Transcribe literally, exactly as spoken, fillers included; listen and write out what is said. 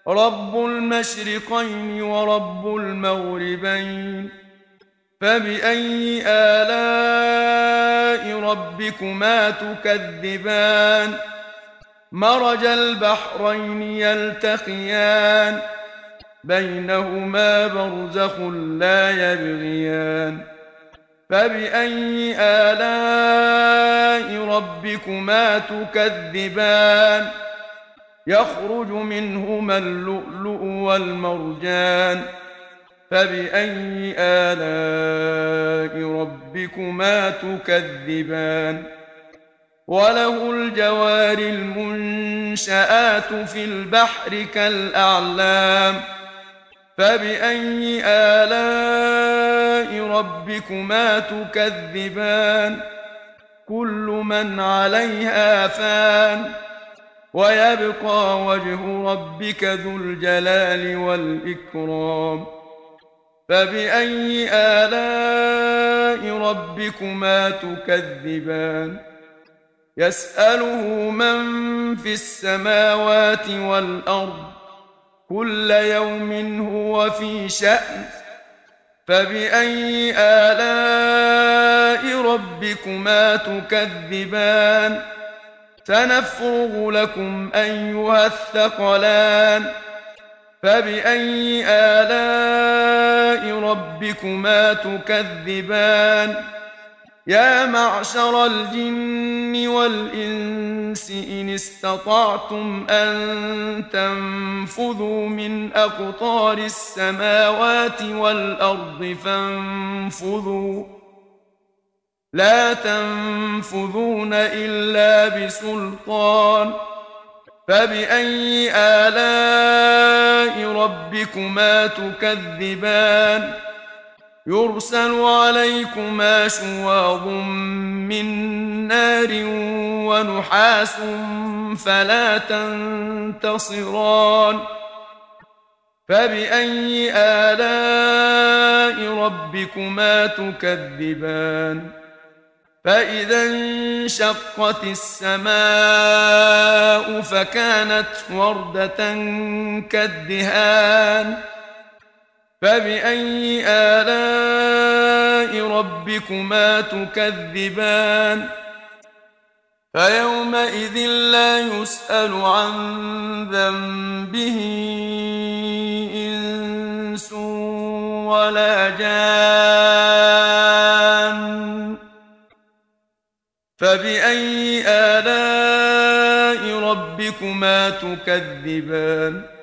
رب المشرقين ورب المغربين فبأي آلاء ربكما تكذبان مرج البحرين يلتقيان بينهما برزخ لا يبغيان فبأي آلاء ربكما تكذبان يخرج منهما اللؤلؤ والمرجان فبأي آلاء ربكما تكذبان وله الجوار المنشآت في البحر كالأعلام فبأي آلاء ربكما تكذبان كل من عليها فان ويبقى وجه ربك ذو الجلال والإكرام فبأي آلاء ربكما تكذبان يسأله من في السماوات والأرض كل يوم هو في شأن فبأي آلاء ربكما تكذبان سنفرغ لكم أيها الثقلان فبأي آلاء ربكما تكذبان يا معشر الجن والإنس إن استطعتم أن تنفذوا من أقطار السماوات والأرض فانفذوا لا تنفذون إلا بسلطان فبأي آلاء ربكما تكذبان يرسل عليكما شواظ من نار ونحاس فلا تنتصران فبأي آلاء ربكما تكذبان فإذا انشقت السماء فكانت وردة كالدهان فبأي آلاء ربكما تكذبان فيومئذ لا يسأل عن ذنبه إنس ولا جان فبأي آلاء ربكما تكذبان